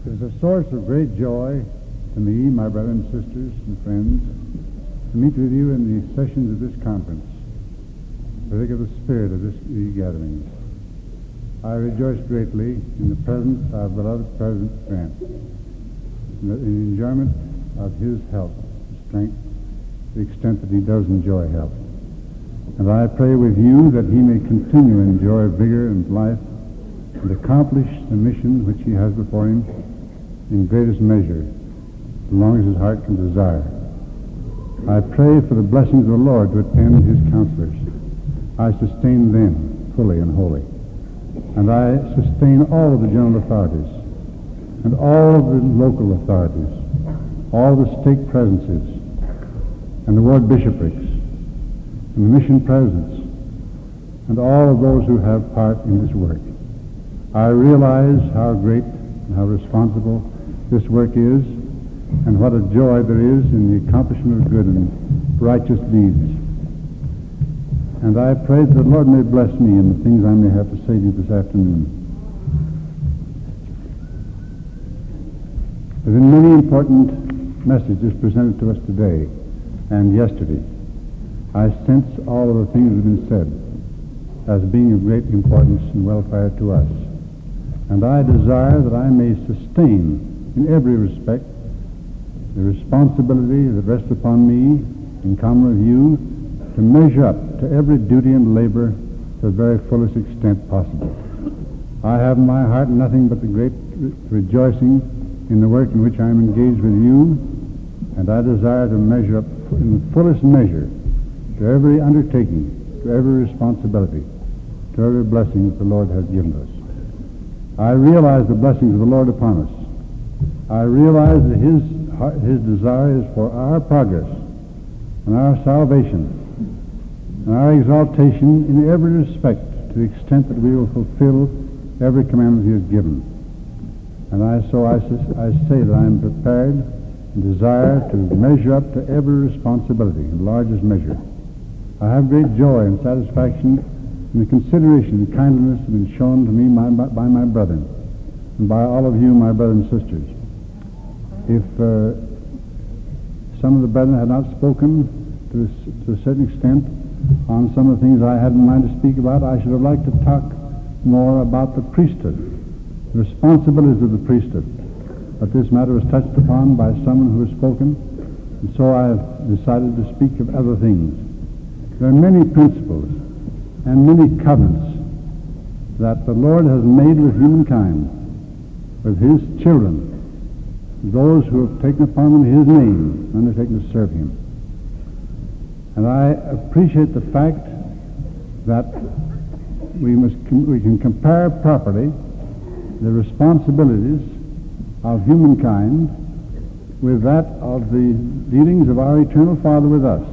It is a source of great joy to me, my brothers and sisters and friends, to meet with you in the sessions of this conference, particularly the spirit of these gatherings. I rejoice greatly in the presence of our beloved President Grant, in the enjoyment of his health, strength, to the extent that he does enjoy health. And I pray with you that he may continue to enjoy vigor and life and accomplish the mission which he has before him in greatest measure, as long as his heart can desire. I pray for the blessings of the Lord to attend his counselors. I sustain them fully and wholly. And I sustain all of the general authorities and all of the local authorities, all the stake presences and the ward bishoprics and the mission presidents and all of those who have part in this work. I realize how great and how responsible this work is, and what a joy there is in the accomplishment of good and righteous deeds. And I pray that the Lord may bless me in the things I may have to say to you this afternoon. There have been many important messages presented to us today and yesterday. I sense all of the things that have been said as being of great importance and welfare to us. And I desire that I may sustain in every respect the responsibility that rests upon me, in common with you, to measure up to every duty and labor to the very fullest extent possible. I have in my heart nothing but the great rejoicing in the work in which I am engaged with you, and I desire to measure up in the fullest measure to every undertaking, to every responsibility, to every blessing that the Lord has given us. I realize the blessings of the Lord upon us. I realize that his desire is for our progress and our salvation and our exaltation in every respect, to the extent that we will fulfill every commandment he has given. And I say that I am prepared and desire to measure up to every responsibility in largest measure. I have great joy and satisfaction in the consideration and kindness that have been shown to me by my brethren and by all of you, my brothers and sisters. If some of the brethren had not spoken to a certain extent on some of the things I had in mind to speak about, I should have liked to talk more about the priesthood, the responsibilities of the priesthood. But this matter was touched upon by someone who has spoken, and so I have decided to speak of other things. There are many principles and many covenants that the Lord has made with humankind, with his children, those who have taken upon them his name and undertaken to serve him. And I appreciate the fact that we can compare properly the responsibilities of humankind with that of the dealings of our eternal Father with us.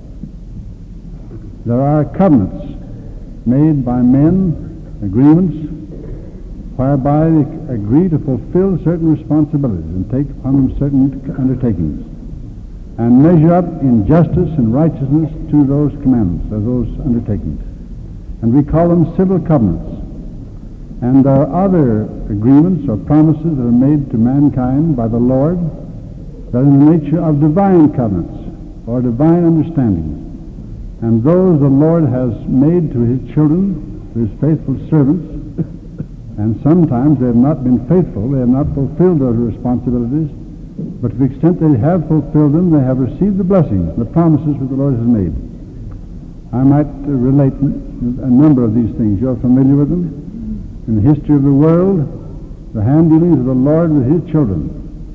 There are covenants made by men, agreements, whereby they agree to fulfill certain responsibilities and take upon them certain undertakings, and measure up in justice and righteousness to those commandments, or those undertakings. And we call them civil covenants. And there are other agreements or promises that are made to mankind by the Lord that are in the nature of divine covenants or divine understandings. And those the Lord has made to his children, to his faithful servants, and sometimes they have not been faithful, they have not fulfilled those responsibilities, but to the extent they have fulfilled them, they have received the blessings, the promises that the Lord has made. I might relate a number of these things. You're familiar with them. In the history of the world, the hand dealings of the Lord with his children.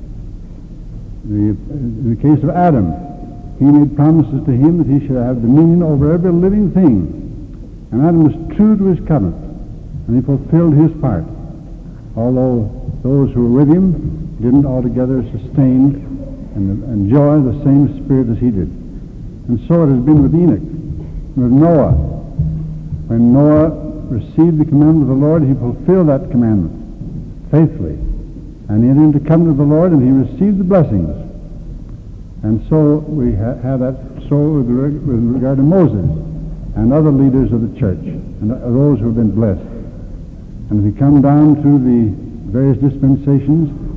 In the case of Adam, he made promises to him that he should have dominion over every living thing. And Adam was true to his covenant, and he fulfilled his part, although those who were with him didn't altogether sustain and enjoy the same spirit as he did. And so it has been with Enoch, with Noah. When Noah received the commandment of the Lord, he fulfilled that commandment faithfully, and he entered into covenant with the Lord, and he received the blessings. And so we have that so with regard to Moses and other leaders of the church and those who have been blessed. And if we come down to the various dispensations,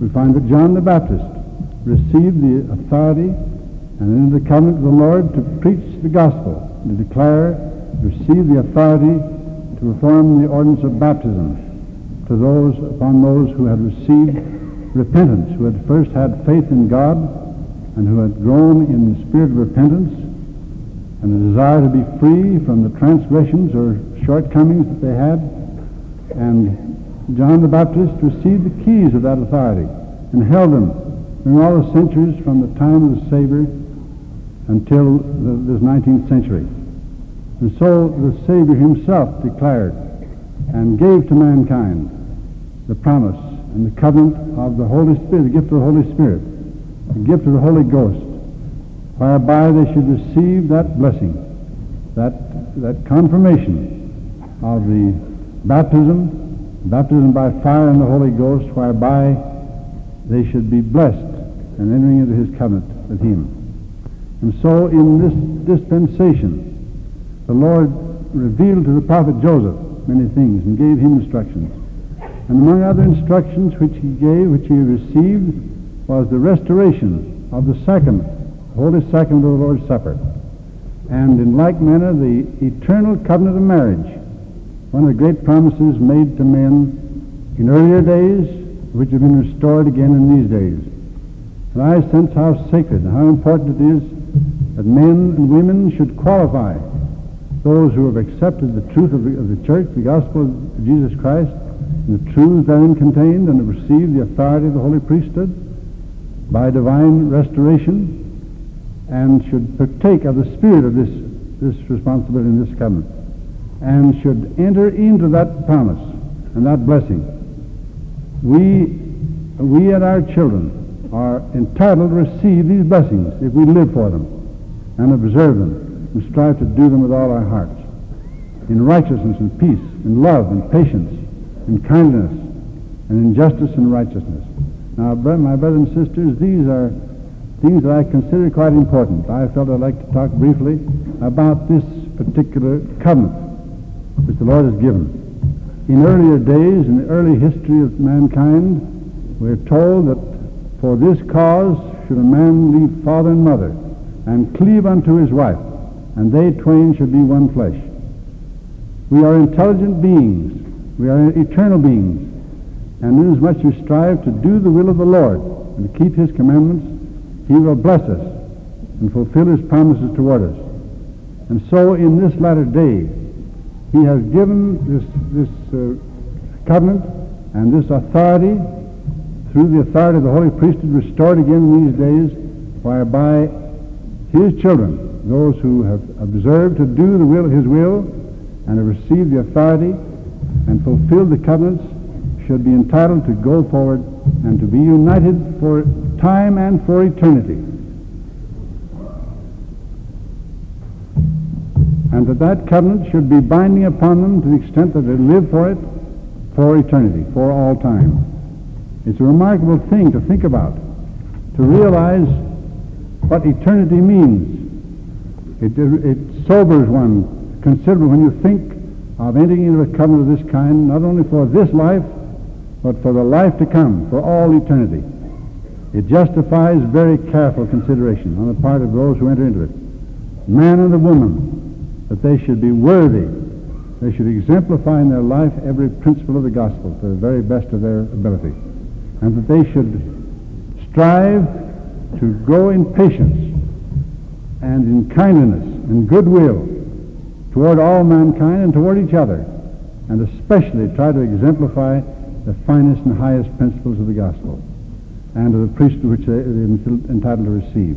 we find that John the Baptist received the authority and in the covenant of the Lord to preach the gospel, to declare, receive the authority to perform the ordinance of baptism to those, upon those who had received repentance, who had first had faith in God and who had grown in the spirit of repentance and the desire to be free from the transgressions or shortcomings that they had. And John the Baptist received the keys of that authority and held them during all the centuries from the time of the Savior until this 19th century. And so the Savior himself declared and gave to mankind the promise and the covenant of the Holy Spirit, the gift of the Holy Spirit, the gift of the Holy Ghost, whereby they should receive that blessing, that confirmation of the baptism by fire and the Holy Ghost, whereby they should be blessed and entering into his covenant with him. And so in this dispensation, the Lord revealed to the prophet Joseph many things and gave him instructions. And among other instructions which he gave, which he received, was the restoration of the sacrament, the holy sacrament of the Lord's Supper. And in like manner, the eternal covenant of marriage, one of the great promises made to men in earlier days, which have been restored again in these days. And I sense how sacred and how important it is that men and women should qualify those who have accepted the truth of the church, the gospel of Jesus Christ, and the truths therein contained, and have received the authority of the holy priesthood by divine restoration, and should partake of the spirit of this responsibility in this covenant, and should enter into that promise and that blessing. We and our children are entitled to receive these blessings if we live for them and observe them and strive to do them with all our hearts, in righteousness and peace, in love and patience, in kindness, and in justice and righteousness. Now, my brothers and sisters, these are things that I consider quite important. I felt I'd like to talk briefly about this particular covenant which the Lord has given. In earlier days, in the early history of mankind, we're told that for this cause should a man leave father and mother and cleave unto his wife, and they twain should be one flesh. We are intelligent beings. We are eternal beings. And inasmuch as we strive to do the will of the Lord and to keep his commandments, he will bless us and fulfill his promises toward us. And so in this latter day, he has given this covenant and this authority through the authority of the holy priesthood restored again in these days, whereby his children, those who have observed to do the will of his will and have received the authority and fulfilled the covenants, should be entitled to go forward and to be united for time and for eternity. And that covenant should be binding upon them to the extent that they live for it for eternity, for all time. It's a remarkable thing to think about, to realize what eternity means. It sobers one considerably when you think of entering into a covenant of this kind, not only for this life, but for the life to come, for all eternity. It justifies very careful consideration on the part of those who enter into it. Man and the woman, that they should be worthy, they should exemplify in their life every principle of the gospel to the very best of their ability, and that they should strive to grow in patience and in kindness and goodwill toward all mankind and toward each other, and especially try to exemplify the finest and highest principles of the gospel and of the priesthood which they are entitled to receive.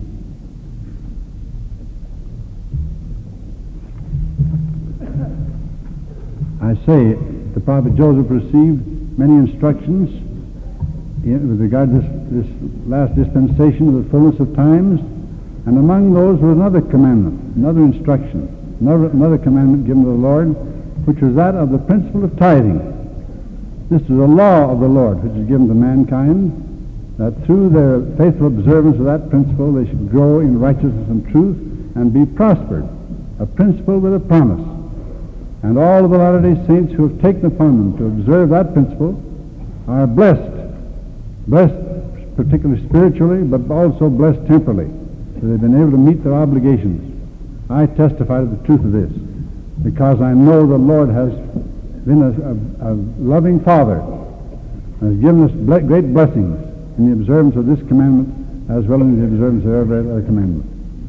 I say the prophet Joseph received many instructions with regard to this last dispensation of the fullness of times, and among those was another commandment, another instruction, another commandment given to the Lord, which was that of the principle of tithing. This is a law of the Lord which is given to mankind, that through their faithful observance of that principle they should grow in righteousness and truth and be prospered, a principle with a promise. And all of the Latter-day Saints who have taken upon them to observe that principle are blessed particularly spiritually, but also blessed temporally. So they've been able to meet their obligations. I testify to the truth of this because I know the Lord has been a loving Father and has given us great blessings in the observance of this commandment as well as in the observance of every other commandment.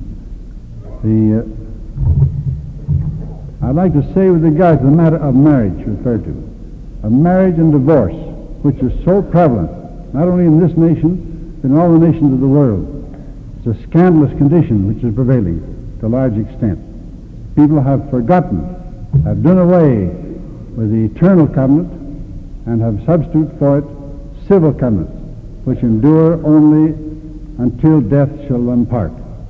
I'd like to say with regard to the matter of marriage referred to, of marriage and divorce, which is so prevalent, not only in this nation, but in all the nations of the world. It's a scandalous condition which is prevailing to a large extent. People have forgotten, have done away with the eternal covenant and have substituted for it civil covenants, which endure only until death shall them part.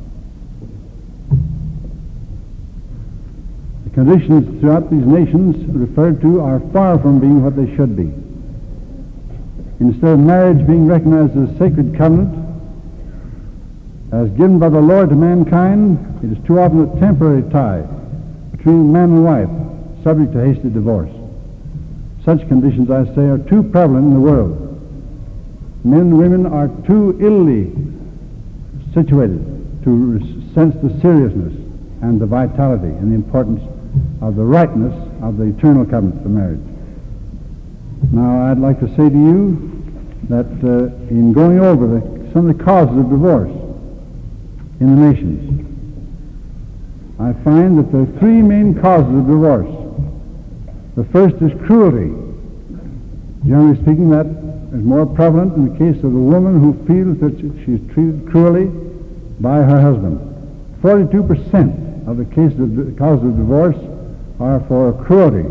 The conditions throughout these nations referred to are far from being what they should be. Instead of marriage being recognized as a sacred covenant, as given by the Lord to mankind, it is too often a temporary tie between man and wife, subject to hasty divorce. Such conditions, I say, are too prevalent in the world. Men and women are too illy situated to sense the seriousness and the vitality and the importance of the rightness of the eternal covenant for marriage. Now, I'd like to say to you that in going over some of the causes of divorce in the nations, I find that there are three main causes of divorce. The first is cruelty. Generally speaking, that is more prevalent in the case of the woman who feels that she is treated cruelly by her husband. 42% of the cases of causes of divorce are for cruelty.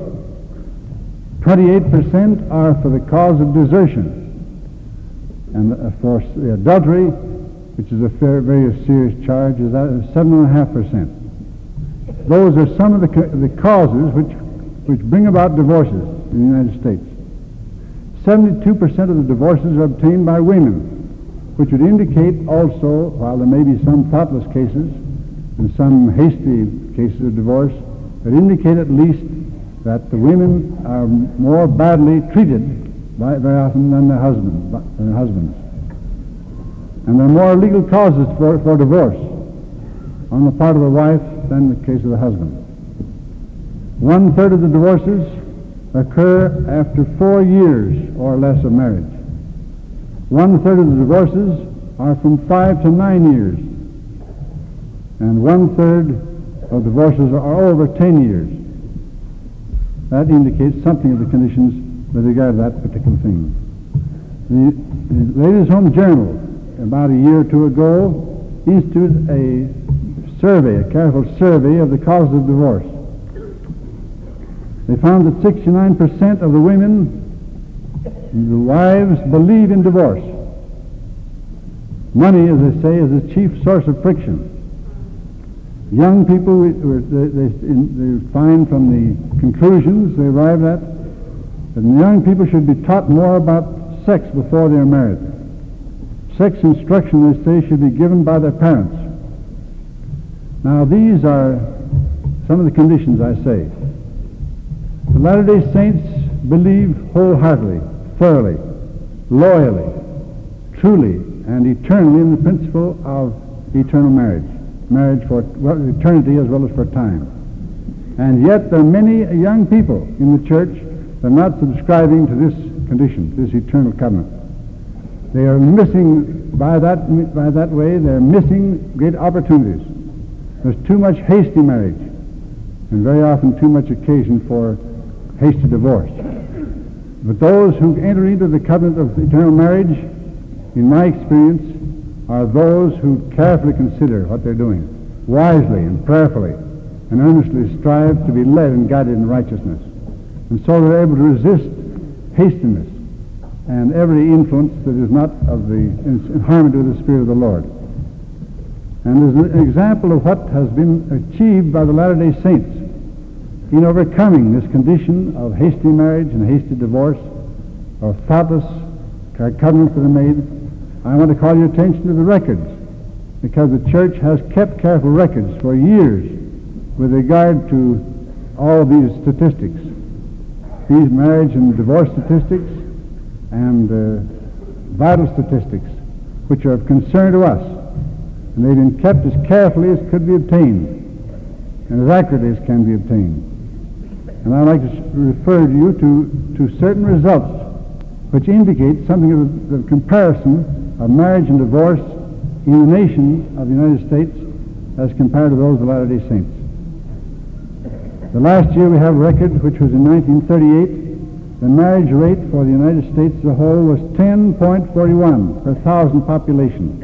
28% are for the cause of desertion. And for adultery, which is a very serious charge, is 7.5%. Those are some of the causes which bring about divorces in the United States. 72% of the divorces are obtained by women, which would indicate also, while there may be some thoughtless cases and some hasty cases of divorce, it would indicate at least that the women are more badly treated very often than their husbands. And there are more legal causes for divorce on the part of the wife than in the case of the husband. 1/3 of the divorces occur after 4 years or less of marriage. 1/3 of the divorces are from 5 to 9 years. And 1/3 of divorces are over 10 years. That indicates something of the conditions with regard to that particular thing. The Ladies' Home Journal, about a year or two ago, instituted a careful survey of the causes of divorce. They found that 69% of the women, the wives, believe in divorce. Money, as they say, is the chief source of friction. Young people, they find from the conclusions they arrive at that young people should be taught more about sex before they are married. Sex instruction, they say, should be given by their parents. Now, these are some of the conditions, I say. The Latter-day Saints believe wholeheartedly, thoroughly, loyally, truly, and eternally in the principle of eternal marriage. Marriage for eternity as well as for time. And yet there are many young people in the church that are not subscribing to this condition, this eternal covenant. They are missing, by that way, they're missing great opportunities. There's too much hasty marriage, and very often too much occasion for hasty divorce. But those who enter into the covenant of eternal marriage, in my experience, are those who carefully consider what they're doing, wisely and prayerfully, and earnestly strive to be led and guided in righteousness. And so they're able to resist hastiness and every influence that is not in harmony with the Spirit of the Lord. And as an example of what has been achieved by the Latter-day Saints in overcoming this condition of hasty marriage and hasty divorce, or thoughtless covenants that are made, I want to call your attention to the records, because the church has kept careful records for years with regard to all these statistics, these marriage and divorce statistics and vital statistics which are of concern to us, and they've been kept as carefully as could be obtained, and as accurately as can be obtained. And I'd like to refer you to certain results which indicate something of the comparison of marriage and divorce in the nation of the United States as compared to those of the Latter-day Saints. The last year we have a record, which was in 1938, the marriage rate for the United States as a whole was 10.41 per thousand population,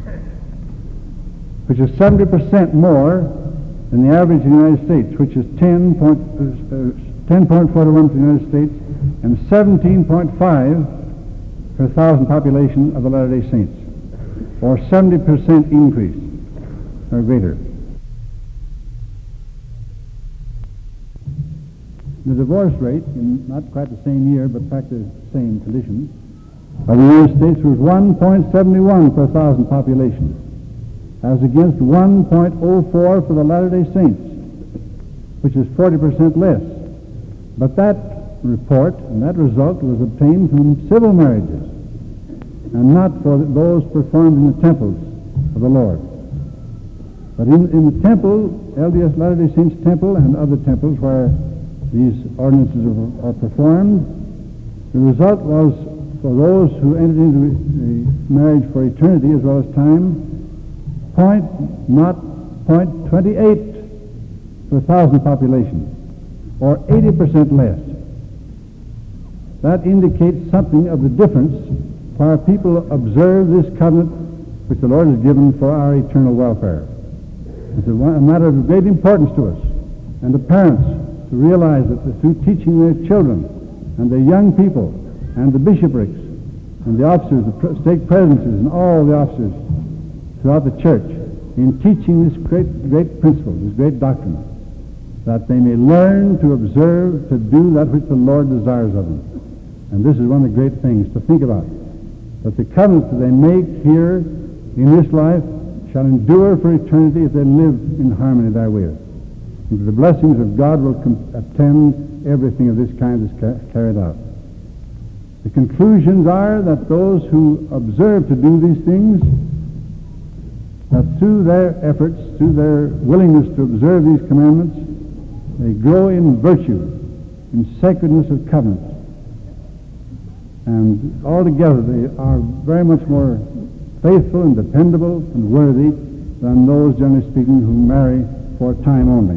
which is 70% more than the average in the United States, which is 10.41 for the United States and 17.5 per thousand population of the Latter-day Saints, or 70% increase or greater. The divorce rate, in not quite the same year, but practically the same conditions, of the United States was 1.71 per thousand population, as against 1.04 for the Latter-day Saints, which is 40% less. But that report and that result was obtained from civil marriages, and not for those performed in the temples of the Lord. But in the temple, LDS Latter-day Saints temple and other temples where these ordinances are performed, the result was for those who entered into the marriage for eternity as well as time, 0.28 per thousand population, or 80% less. That indicates something of the difference where people observe this covenant which the Lord has given for our eternal welfare. It's a matter of great importance to us and to parents to realize that through teaching their children and their young people and the bishoprics and the officers, the stake presidencies and all the officers throughout the church in teaching this great principle, this great doctrine, that they may learn to observe, to do that which the Lord desires of them. And this is one of the great things to think about, that the covenants that they make here in this life shall endure for eternity if they live in harmony therewith. And the blessings of God will attend everything of this kind that's carried out. The conclusions are that those who observe to do these things, that through their efforts, through their willingness to observe these commandments, they grow in virtue, in sacredness of covenant. And altogether they are very much more faithful and dependable and worthy than those, generally speaking, who marry for time only.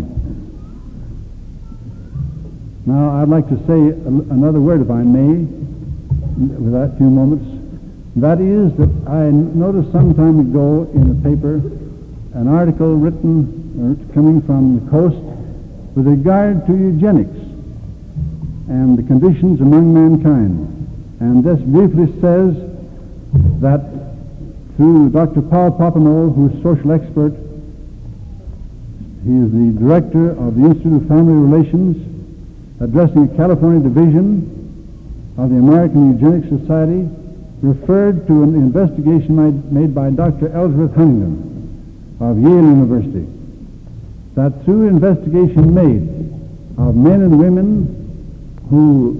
Now, I'd like to say another word, if I may, with that few moments. That is that I noticed some time ago in the paper an article written coming from the coast with regard to eugenics and the conditions among mankind. And this briefly says that through Dr. Paul Popenoe, who's a social expert, he is the director of the Institute of Family Relations, addressing a California division of the American Eugenics Society, referred to an investigation made by Dr. Ellsworth Huntington of Yale University, that through investigation made of men and women who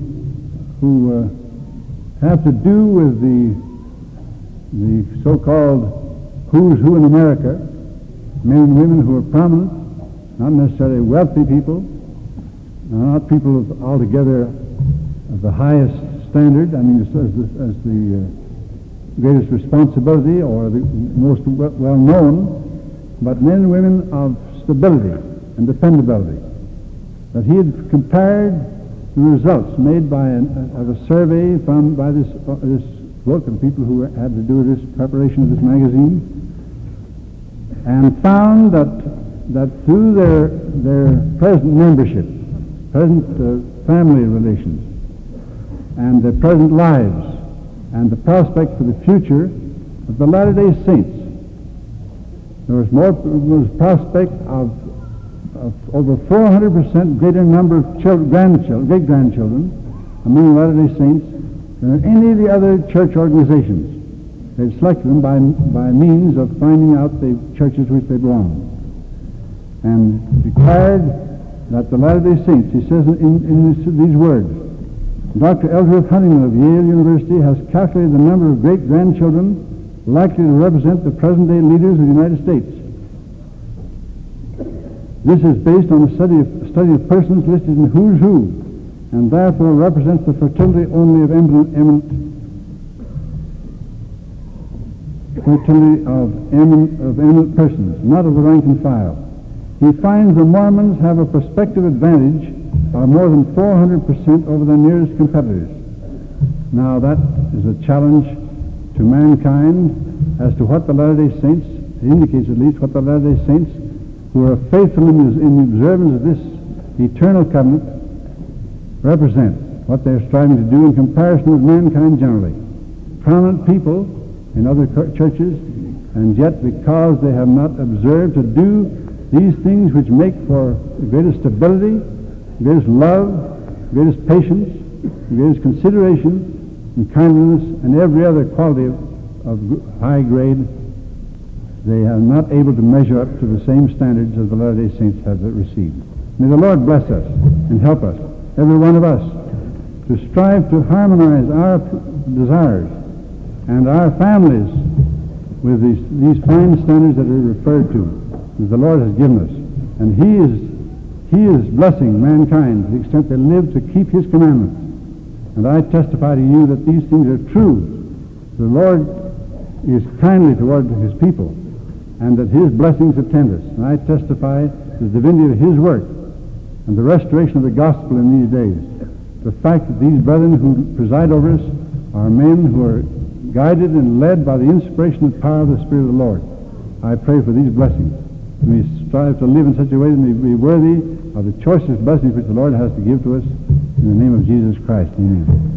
have to do with the so-called who's who in America, men and women who are prominent, not necessarily wealthy people, not people of altogether of the highest standard, I mean, as the greatest responsibility or the most well-known, but men and women of stability and dependability. That he had compared the results made by of a survey found by this book and people who had to do with this preparation of this magazine, and found that through their present membership, present family relations, and their present lives, and the prospect for the future of the Latter-day Saints, there was prospect of over 400% greater number of great-grandchildren among the Latter-day Saints than any of the other church organizations. They selected them by means of finding out the churches which they belonged, and declared that the Latter-day Saints, he says in these words, Dr. Ellsworth Huntington of Yale University has calculated the number of great-grandchildren likely to represent the present-day leaders of the United States. This is based on a study of persons listed in Who's Who, and therefore represents the fertility only of eminent persons, not of the rank and file. He finds the Mormons have a prospective advantage of more than 400% over their nearest competitors. Now that is a challenge to mankind as to what the Latter-day Saints, it indicates at least what the Latter-day Saints who are faithful in the observance of this eternal covenant represent, what they're striving to do in comparison with mankind generally. Prominent people in other churches, and yet because they have not observed to do these things which make for the greatest stability, the greatest love, the greatest patience, the greatest consideration, and kindness, and every other quality of high grade, they are not able to measure up to the same standards as the Latter-day Saints have received. May the Lord bless us and help us, every one of us, to strive to harmonize our desires and our families with these fine standards that are referred to, that the Lord has given us. And He is blessing mankind to the extent they live to keep His commandments. And I testify to you that these things are true. The Lord is kindly toward His people, and that His blessings attend us. And I testify to the divinity of His work and the restoration of the gospel in these days. The fact that these brethren who preside over us are men who are guided and led by the inspiration and power of the Spirit of the Lord. I pray for these blessings. We strive to live in such a way that we be worthy of the choicest blessings which the Lord has to give to us. In the name of Jesus Christ, amen.